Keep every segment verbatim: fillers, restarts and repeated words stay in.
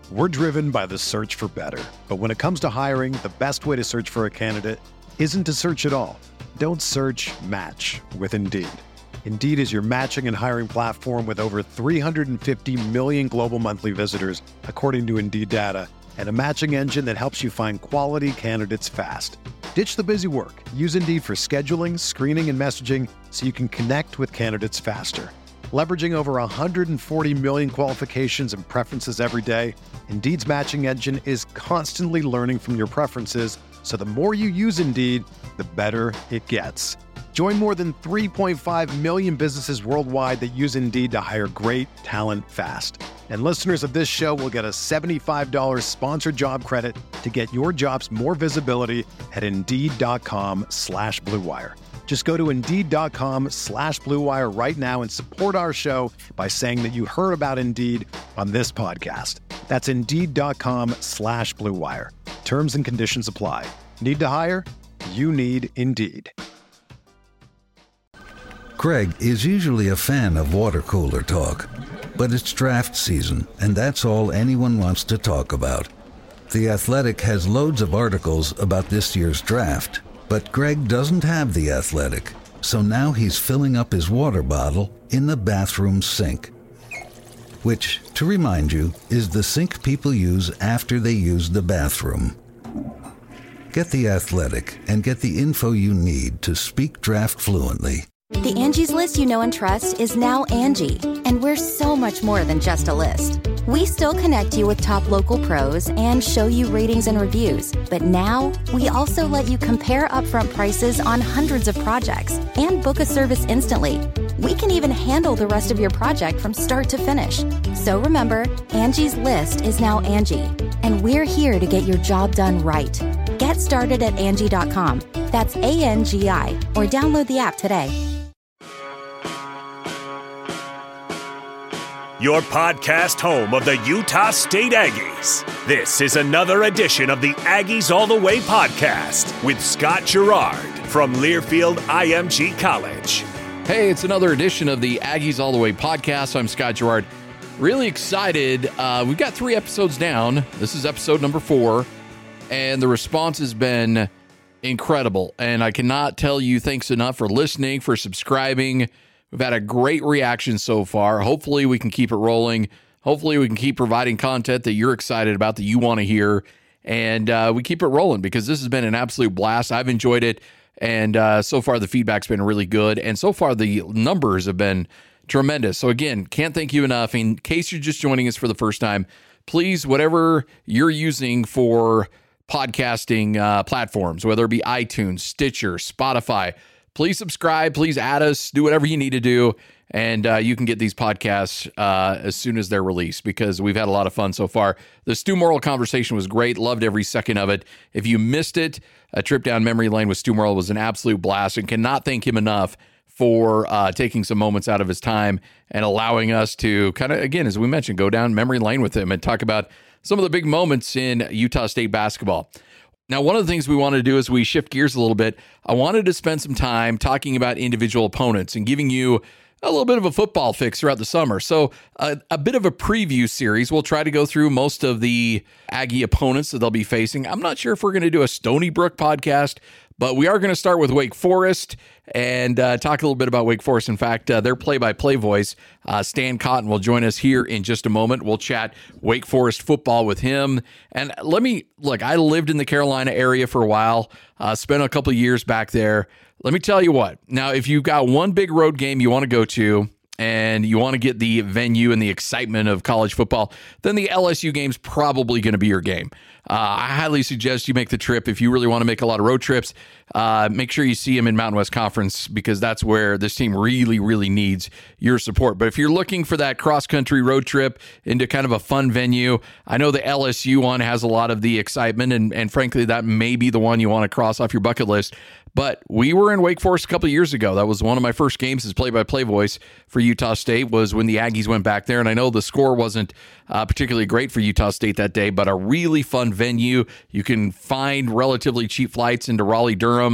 We're driven by the search for better. But when it comes to hiring, the best way to search for a candidate isn't to search at all. Don't search, match with Indeed. Indeed is your matching and hiring platform with over three hundred fifty million global monthly visitors, according to Indeed data, and a matching engine that helps you find quality candidates fast. Ditch the busy work. Use Indeed for scheduling, screening, and messaging so you can connect with candidates faster. Leveraging over one hundred forty million qualifications and preferences every day, Indeed's matching engine is constantly learning from your preferences, so the more you use Indeed, the better it gets. Join more than three point five million businesses worldwide that use Indeed to hire great talent fast. And listeners of this show will get a seventy-five dollars sponsored job credit to get your jobs more visibility at Indeed.com slash Blue Wire. Just go to Indeed.com slash Blue Wire right now and support our show by saying that you heard about Indeed on this podcast. That's Indeed.com slash Blue Wire. Terms and conditions apply. Need to hire? You need Indeed. Craig is usually a fan of water cooler talk, but it's draft season, and that's all anyone wants to talk about. The Athletic has loads of articles about this year's draft, but Greg doesn't have The Athletic, so now he's filling up his water bottle in the bathroom sink. Which, to remind you, is the sink people use after they use the bathroom. Get The Athletic and get the info you need to speak draft fluently. The Angie's List you know and trust is now Angie, and we're so much more than just a list. We still connect you with top local pros and show you ratings and reviews, but now we also let you compare upfront prices on hundreds of projects and book a service instantly. We can even handle the rest of your project from start to finish. So remember, Angie's List is now Angie, and we're here to get your job done right. Get started at Angie dot com. That's A N G I, or download the app today. Your podcast home of the Utah State Aggies. This is another edition of the Aggies All the Way podcast with Scott Gerard from Learfield I M G College. Hey, it's another edition of the Aggies All the Way podcast. I'm Scott Gerard. Really excited. Uh, we've got three episodes down. This is episode number four, and the response has been incredible. And I cannot tell you thanks enough for listening, for subscribing. We've had a great reaction so far. Hopefully we can keep it rolling. Hopefully we can keep providing content that you're excited about, that you want to hear. And uh, we keep it rolling because this has been an absolute blast. I've enjoyed it. And uh, so far the feedback's been really good. And so far the numbers have been tremendous. So again, can't thank you enough. In case you're just joining us for the first time, please, whatever you're using for podcasting uh, platforms, whether it be iTunes, Stitcher, Spotify, please subscribe, please add us, do whatever you need to do, and uh, you can get these podcasts uh, as soon as they're released because we've had a lot of fun so far. The Stu Morrill conversation was great. Loved every second of it. If you missed it, a trip down memory lane with Stu Morrill was an absolute blast, and cannot thank him enough for uh, taking some moments out of his time and allowing us to kind of, again, as we mentioned, go down memory lane with him and talk about some of the big moments in Utah State basketball. Now, one of the things we wanted to do as we shift gears a little bit, I wanted to spend some time talking about individual opponents and giving you a little bit of a football fix throughout the summer. So uh, a bit of a preview series. We'll try to go through most of the Aggie opponents that they'll be facing. I'm not sure if we're going to do a Stony Brook podcast, but we are going to start with Wake Forest and uh, talk a little bit about Wake Forest. In fact, uh, their play-by-play voice, uh, Stan Cotton, will join us here in just a moment. We'll chat Wake Forest football with him. And let me, look, I lived in the Carolina area for a while, uh, spent a couple of years back there. Let me tell you what. Now, if you've got one big road game you want to go to and you want to get the venue and the excitement of college football, then the L S U game's probably going to be your game. Uh, I highly suggest you make the trip if you really want to make a lot of road trips. Uh, make sure you see them in Mountain West Conference because that's where this team really, really needs your support. But if you're looking for that cross-country road trip into kind of a fun venue, I know the L S U one has a lot of the excitement, and, and frankly, that may be the one you want to cross off your bucket list. But we were in Wake Forest a couple of years ago. That was one of my first games as play-by-play voice for Utah State, was when the Aggies went back there. And I know the score wasn't uh, particularly great for Utah State that day, but a really fun venue. You can find relatively cheap flights into Raleigh-Durham.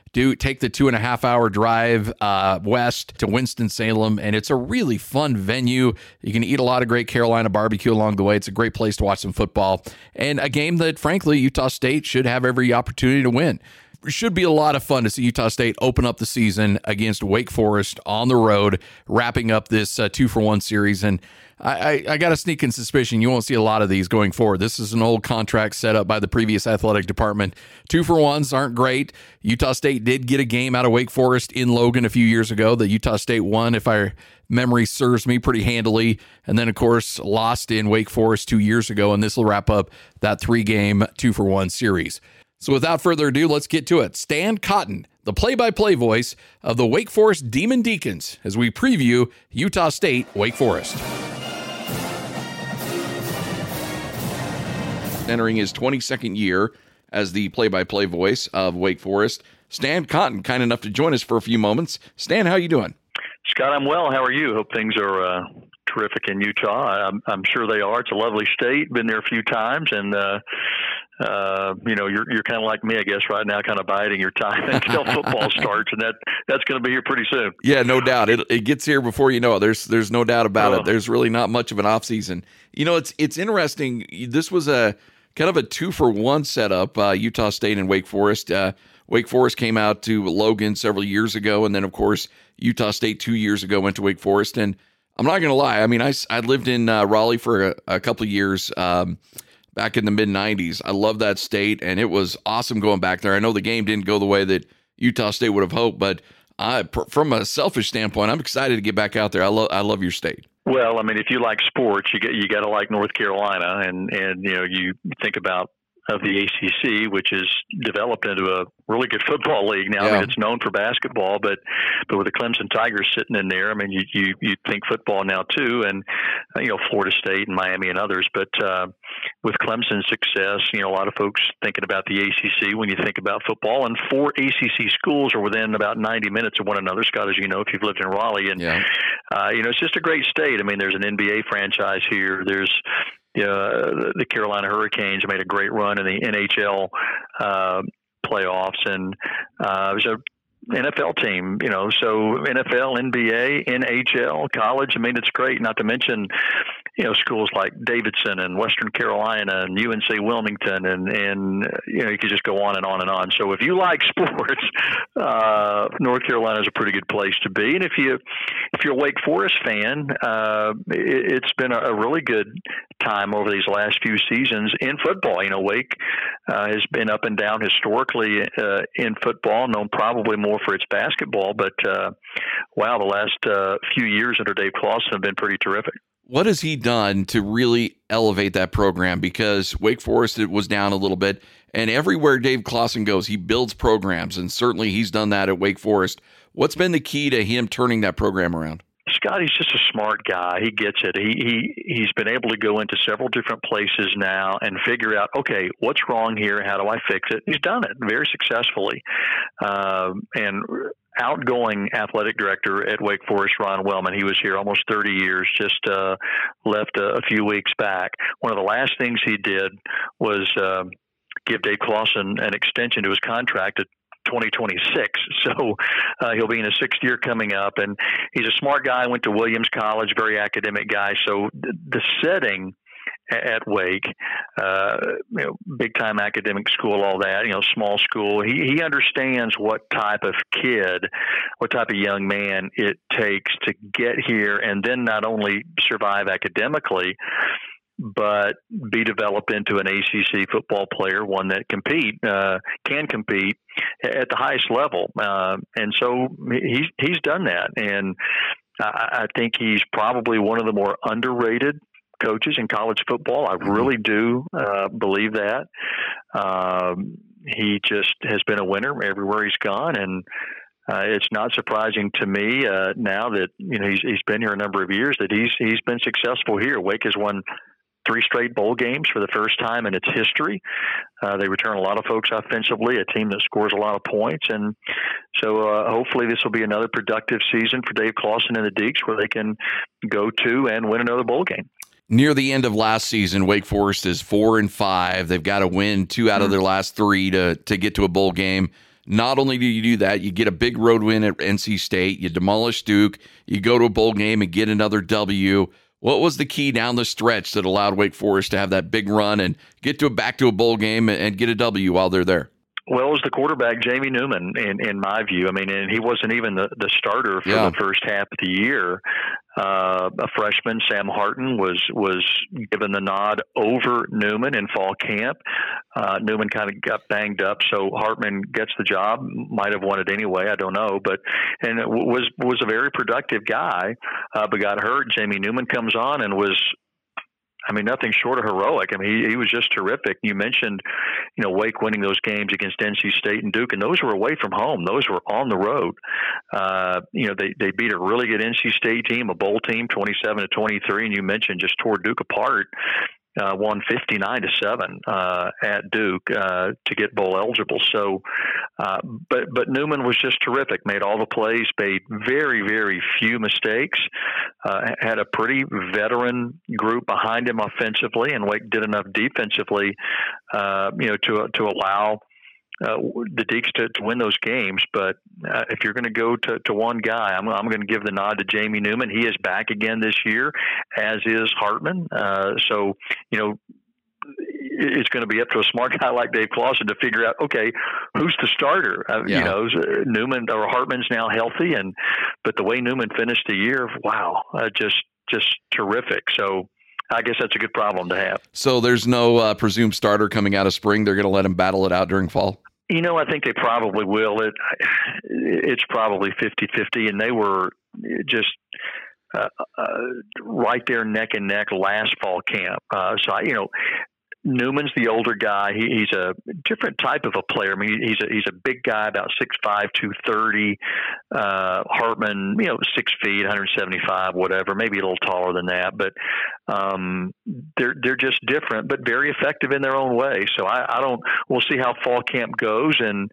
do take the two and a half hour drive uh, west to Winston-Salem, and it's a really fun venue. You can eat a lot of great Carolina barbecue along the way. It's a great place to watch some football, and a game that, frankly, Utah State should have every opportunity to win. It should be a lot of fun to see Utah State open up the season against Wake Forest on the road, wrapping up this uh, two-for-one series. And I, I, I got a sneaking suspicion you won't see a lot of these going forward. This is an old contract set up by the previous athletic department. Two-for-ones aren't great. Utah State did get a game out of Wake Forest in Logan a few years ago that Utah State won, if our memory serves me, pretty handily. And then, of course, lost in Wake Forest two years ago, and this will wrap up that three-game two-for-one series. So without further ado, let's get to it. Stan Cotton, the play-by-play voice of the Wake Forest Demon Deacons, as we preview Utah State Wake Forest. Entering his twenty-second year as the play-by-play voice of Wake Forest, Stan Cotton, kind enough to join us for a few moments. Stan, how you doing? Scott, I'm well. How are you? Hope things are uh, terrific in Utah. I'm, I'm sure they are. It's a lovely state. Been there a few times, and uh, uh, you know, you're you're kind of like me, I guess, right now, kind of biding your time until football starts, and that that's going to be here pretty soon. Yeah, no doubt. It it gets here before you know it. There's there's no doubt about oh. it. There's really not much of an off season. You know, it's it's interesting. This was a kind of a two for one setup. Uh, Utah State and Wake Forest. Uh, Wake Forest came out to Logan several years ago, and then of course Utah State two years ago went to Wake Forest. And I'm not going to lie. I mean, I, I lived in uh, Raleigh for a, a couple of years um, back in the mid nineties. I love that state, and it was awesome going back there. I know the game didn't go the way that Utah State would have hoped, but I, from a selfish standpoint, I'm excited to get back out there. I love I love your state. Well, I mean, if you like sports, you get you got to like North Carolina, and and you know you think about of the A C C, which is developed into a really good football league now. Yeah. I mean, it's known for basketball, but but with the Clemson Tigers sitting in there, I mean, you you, you think football now too, and uh, you know Florida State and Miami and others. But uh, with Clemson's success, you know a lot of folks thinking about the A C C when you think about football, and four A C C schools are within about ninety minutes of one another. Scott, as you know, if you've lived in Raleigh, and yeah. uh, you know it's just a great state. I mean, there's an N B A franchise here. There's Uh, the Carolina Hurricanes made a great run in the N H L uh, playoffs, and uh, it was a N F L team, you know, so N F L, N B A, N H L, college. I mean, it's great. Not to mention, you know, schools like Davidson and Western Carolina and U N C Wilmington, and, and you know, you could just go on and on and on. So if you like sports, uh, North Carolina is a pretty good place to be. And if you if you're a Wake Forest fan, uh, it, it's been a, a really good time over these last few seasons in football. You know, Wake uh, has been up and down historically uh, in football, known probably more for its basketball, but uh, wow, the last uh, few years under Dave Clawson have been pretty terrific. What has he done to really elevate that program? Because Wake Forest, it was down a little bit, and everywhere Dave Clawson goes, he builds programs, and certainly he's done that at Wake Forest. What's been the key to him turning that program around? Scott, he's just a smart guy. He gets it. He, he, he's been able to go into several different places now and figure out, okay, what's wrong here? How do I fix it? He's done it very successfully. Um, and outgoing athletic director at Wake Forest, Ron Wellman, he was here almost thirty years, just uh, left a, a few weeks back. One of the last things he did was uh, give Dave Clawson an extension to his contract at twenty twenty-six. So uh, he'll be in his sixth year coming up, and he's a smart guy, went to Williams College, very academic guy. So the setting at Wake, uh, you know, big time academic school, all that, you know, small school. He, he understands what type of kid, what type of young man it takes to get here and then not only survive academically, but be developed into an A C C football player, one that compete, uh, can compete at the highest level. Uh, and so he's, he's done that. And I, I think he's probably one of the more underrated coaches in college football. I really do uh, believe that. Um, he just has been a winner everywhere he's gone. And Uh, it's not surprising to me uh, now that you know he's he's been here a number of years that he's he's been successful here. Wake has won three straight bowl games for the first time in its history. Uh, they return a lot of folks offensively, a team that scores a lot of points, and so uh, hopefully this will be another productive season for Dave Clawson and the Deacs, where they can go to and win another bowl game. Near the end of last season, Wake Forest is four and five. They've got to win two out of their last three to to get to a bowl game. Not only do you do that, you get a big road win at N C State, you demolish Duke, you go to a bowl game and get another W. What was the key down the stretch that allowed Wake Forest to have that big run and get to a, back to a bowl game and get a W while they're there? Well, it was the quarterback, Jamie Newman, in, in my view. I mean, and he wasn't even the, the starter for yeah. the first half of the year. Uh, a freshman, Sam Harton, was was given the nod over Newman in fall camp. Uh, Newman kind of got banged up, so Hartman gets the job. Might have won it anyway, I don't know. But and it was was a very productive guy, uh, but got hurt. Jamie Newman comes on and was, I mean, nothing short of heroic. I mean, he, he was just terrific. You mentioned, you know, Wake winning those games against N C State and Duke, and those were away from home. Those were on the road. Uh, you know, they, they beat a really good N C State team, a bowl team, twenty-seven to twenty-three, and you mentioned just tore Duke apart. Uh, won fifty-nine to seven uh, at Duke uh, to get bowl eligible. So, uh, but but Newman was just terrific. Made all the plays. Made very very few mistakes. Uh, had a pretty veteran group behind him offensively, and Wake did enough defensively, uh, you know, to to allow Uh, the Deacs to, to win those games. But uh, if you're going to go to, to one guy, I'm, I'm going to give the nod to Jamie Newman. He is back again this year, as is Hartman. Uh, so, you know, it's going to be up to a smart guy like Dave Clawson to figure out, okay, who's the starter? Uh, yeah. You know, Newman or Hartman's now healthy, and but the way Newman finished the year, wow, uh, just just terrific. So I guess that's a good problem to have. So there's no uh, presumed starter coming out of spring. They're going to let him battle it out during fall? You know, I think they probably will. It It's probably fifty-fifty, and they were just uh, uh, right there neck and neck last fall camp. Uh, so, I, you know, Newman's the older guy. He, he's a different type of a player. I mean, he's a, he's a big guy, about six five, two thirty. Uh, Hartman, you know, six feet, one seventy-five, whatever, maybe a little taller than that. But um, they're they're just different, but very effective in their own way. So I, I don't. We'll see how fall camp goes, and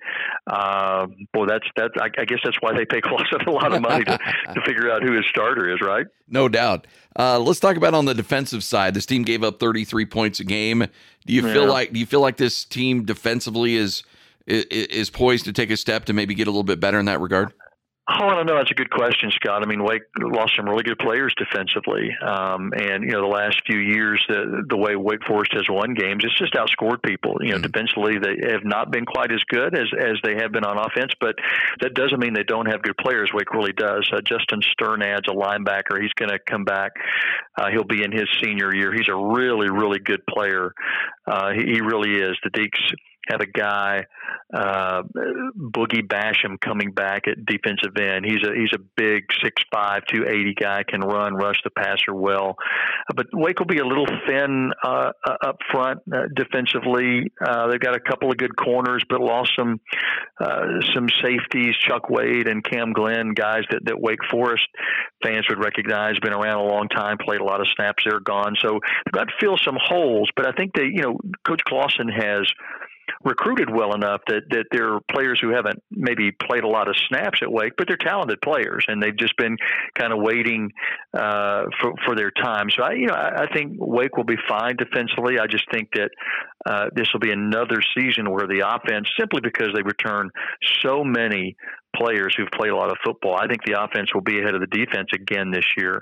uh, boy, that's that's. I, I guess that's why they pay Clawson a lot of money to, to figure out who his starter is, right? No doubt. Uh, let's talk about on the defensive side. This team gave up thirty-three points a game. Do you yeah. feel like do you feel like this team defensively is, is is poised to take a step to maybe get a little bit better in that regard? Oh, I don't know. That's a good question, Scott. I mean, Wake lost some really good players defensively. Um, and, you know, the last few years, the, the way Wake Forest has won games, it's just outscored people. You know, mm-hmm. defensively, they have not been quite as good as, as they have been on offense, but that doesn't mean they don't have good players. Wake really does. Uh, Justin Sternad's a linebacker. He's going to come back. Uh, he'll be in his senior year. He's a really, really good player. Uh, he, he really is. The Deacs have a guy, uh, Boogie Basham, coming back at defensive end. He's a he's a big six five, two eighty guy, can run, rush the passer well. But Wake will be a little thin uh, up front uh, defensively. Uh, they've got a couple of good corners, but lost some uh, some safeties, Chuck Wade and Cam Glenn, guys that, that Wake Forest fans would recognize, been around a long time, played a lot of snaps. They're gone. So they've got to fill some holes. But I think they, you know, Coach Clawson has recruited well enough that, that there are players who haven't maybe played a lot of snaps at Wake, but they're talented players, and they've just been kind of waiting uh, for, for their time. So, I, you know, I, I think Wake will be fine defensively. I just think that uh, this will be another season where the offense, simply because they return so many players who've played a lot of football, I think the offense will be ahead of the defense again this year.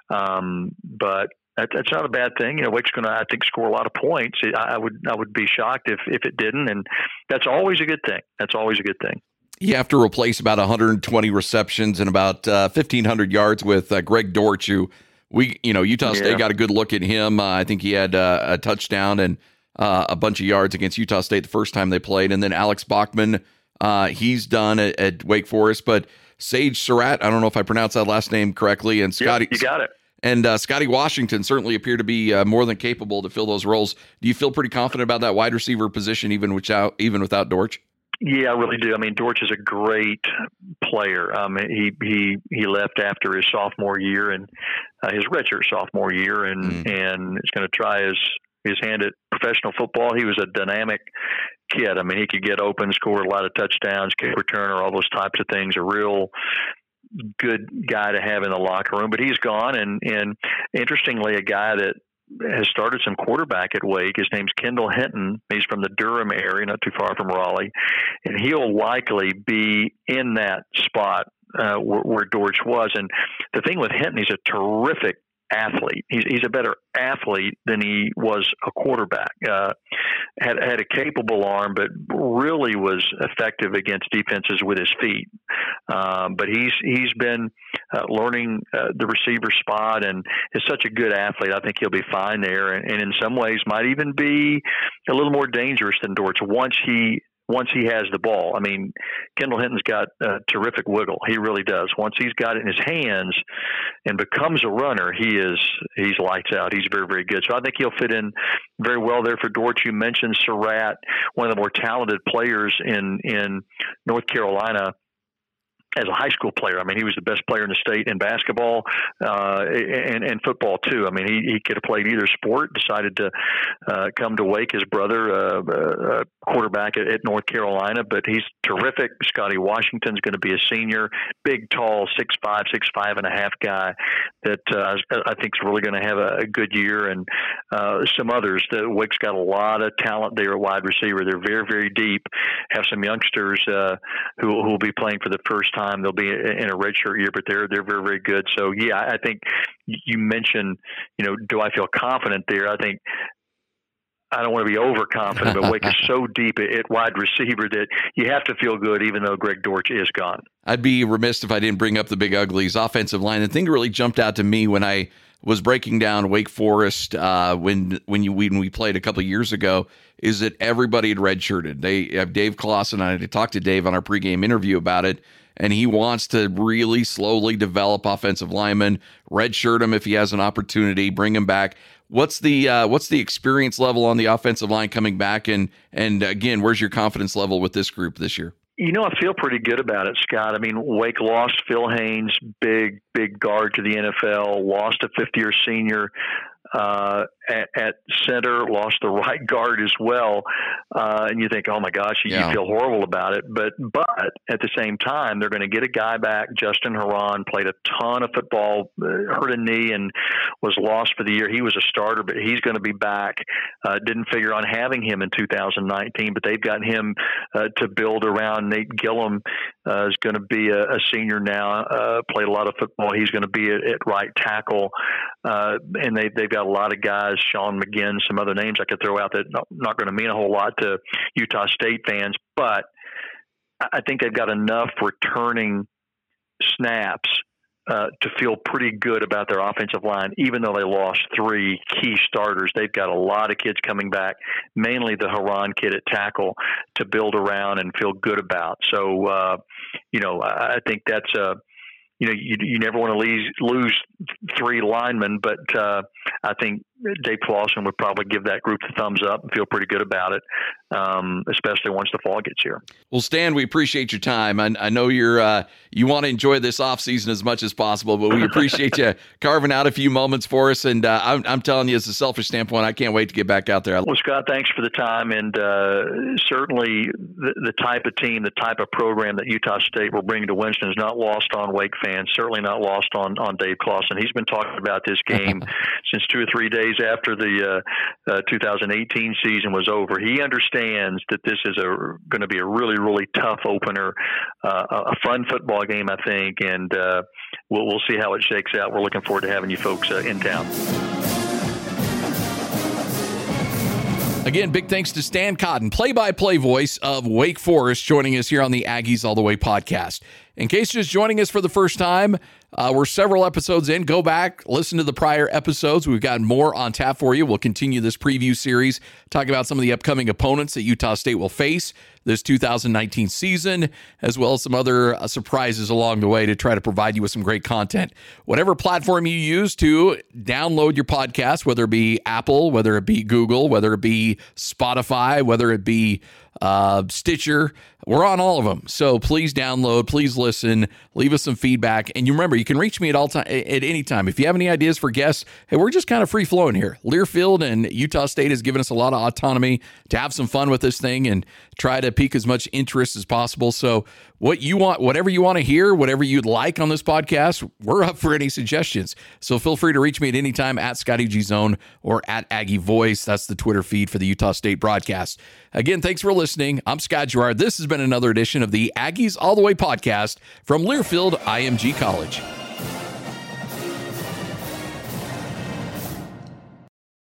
Um, but That's not a bad thing. You know, Wake's going to, I think, score a lot of points. I would, I would be shocked if, if it didn't, and that's always a good thing. That's always a good thing. You have to replace about one hundred twenty receptions and about uh, fifteen hundred yards with uh, Greg Dortch, who we, you know, Utah State yeah. got a good look at him. Uh, I think he had uh, a touchdown and uh, a bunch of yards against Utah State the first time they played, and then Alex Bachman, uh, he's done at, at Wake Forest, but Sage Surratt, I don't know if I pronounced that last name correctly, and Scotty, yep, you got it. And uh, Scotty Washington certainly appear to be uh, more than capable to fill those roles. Do you feel pretty confident about that wide receiver position, even without even without Dortch? Yeah, I really do. I mean, Dortch is a great player. Um, he he he left after his sophomore year and uh, his redshirt sophomore year, and mm. and is going to try his his hand at professional football. He was a dynamic kid. I mean, he could get open, score a lot of touchdowns, kick returner, all those types of things. A real good guy to have in the locker room, but he's gone. And, and interestingly, a guy that has started some quarterback at Wake. His name's Kendall Hinton. He's from the Durham area, not too far from Raleigh, and he'll likely be in that spot uh, where, where Dortch was. And the thing with Hinton, he's a terrific athlete. He's, he's a better athlete than he was a quarterback. Uh, had had a capable arm, but really was effective against defenses with his feet. Um, but he's he's been uh, learning uh, the receiver spot, and is such a good athlete. I think he'll be fine there, and, and in some ways might even be a little more dangerous than Dortch once he. Once he has the ball. I mean, Kendall Hinton's got a terrific wiggle. He really does. Once he's got it in his hands and becomes a runner, he is he's lights out. He's very, very good. So I think he'll fit in very well there for Dortch. You mentioned Surratt, one of the more talented players in, in North Carolina as a high school player. I mean, he was the best player in the state in basketball uh, and, and football, too. I mean, he, he could have played either sport, decided to uh, come to Wake. His brother, uh, uh, quarterback at, at North Carolina, but he's terrific. Scotty Washington's going to be a senior, big, tall, six five, six five and a half guy that uh, I think is really going to have a, a good year. And uh, some others. The Wake's got a lot of talent there at wide receiver. They're very, very deep, have some youngsters uh, who who will be playing for the first time. They'll be in a redshirt year, but they're they're very, very good. So yeah, I think you mentioned, you know, do I feel confident there? I think I don't want to be overconfident, but Wake is so deep at wide receiver that you have to feel good, even though Greg Dortch is gone. I'd be remiss if I didn't bring up the Big Uglies offensive line. The thing that really jumped out to me when I was breaking down Wake Forest uh, when when you when we played a couple of years ago is that everybody had redshirted. They have Dave Clausen. I talked to Dave on our pregame interview about it, and he wants to really slowly develop offensive linemen, redshirt him if he has an opportunity, bring him back. What's the uh, what's the experience level on the offensive line coming back? And and again, where's your confidence level with this group this year? You know, I feel pretty good about it, Scott. I mean, Wake lost Phil Haynes, big, big guard to the N F L, lost a fifth-year senior uh, at, at center, lost the right guard as well. Uh, and you think, oh, my gosh, you, yeah. you feel horrible about it. But but at the same time, they're going to get a guy back. Justin Herron played a ton of football, uh, hurt a knee, and was lost for the year. He was a starter, but he's going to be back. Uh, didn't figure on having him in two thousand nineteen, but they've got him uh, to build around. Nate Gillum uh, is going to be a, a senior now, uh, played a lot of football. He's going to be at, at right tackle. Uh, and they, they've got a lot of guys, Sean McGinn, some other names I could throw out that not, not going to mean a whole lot to Utah State fans, but I think they've got enough returning snaps uh, to feel pretty good about their offensive line, even though they lost three key starters. They've got a lot of kids coming back, mainly the Herron kid at tackle, to build around and feel good about. So, uh, you know, I, I think that's a, you know, you, you never want to lose, lose three linemen, but uh, I think Dave Clausen would probably give that group the thumbs up and feel pretty good about it, um, especially once the fall gets here. Well, Stan, we appreciate your time. I, I know you're uh, you want to enjoy this offseason as much as possible, but we appreciate you carving out a few moments for us. And uh, I'm, I'm telling you, as a selfish standpoint, I can't wait to get back out there. Well, Scott, thanks for the time. And uh, certainly the, the type of team, the type of program that Utah State will bring to Winston is not lost on Wake fans, certainly not lost on, on Dave Clausen. He's been talking about this game since two or three days after the uh, uh, two thousand eighteen season was over. He understands that this is a going to be a really, really tough opener, uh, a fun football game, I think, and uh, we'll, we'll see how it shakes out. We're looking forward to having you folks uh, in town. Again, big thanks to Stan Cotton, play-by-play voice of Wake Forest, joining us here on the Aggies All the Way podcast. In case you're just joining us for the first time, uh, we're several episodes in. Go back, listen to the prior episodes. We've got more on tap for you. We'll continue this preview series, talk about some of the upcoming opponents that Utah State will face this two thousand nineteen season, as well as some other uh, surprises along the way to try to provide you with some great content. Whatever platform you use to download your podcast, whether it be Apple, whether it be Google, whether it be Spotify, whether it be uh, Stitcher. We're on all of them. So please download, please listen, leave us some feedback. And you remember, you can reach me at all time, at any time. If you have any ideas for guests, hey, we're just kind of free flowing here. Learfield and Utah State has given us a lot of autonomy to have some fun with this thing and try to pique as much interest as possible. So what you want, whatever you want to hear, whatever you'd like on this podcast, we're up for any suggestions. So feel free to reach me at any time at Scotty G Zone or at Aggie Voice. That's the Twitter feed for the Utah State broadcast. Again, thanks for listening. I'm Scott Gerard. This has been another edition of the Aggies All the Way podcast from Learfield I M G College.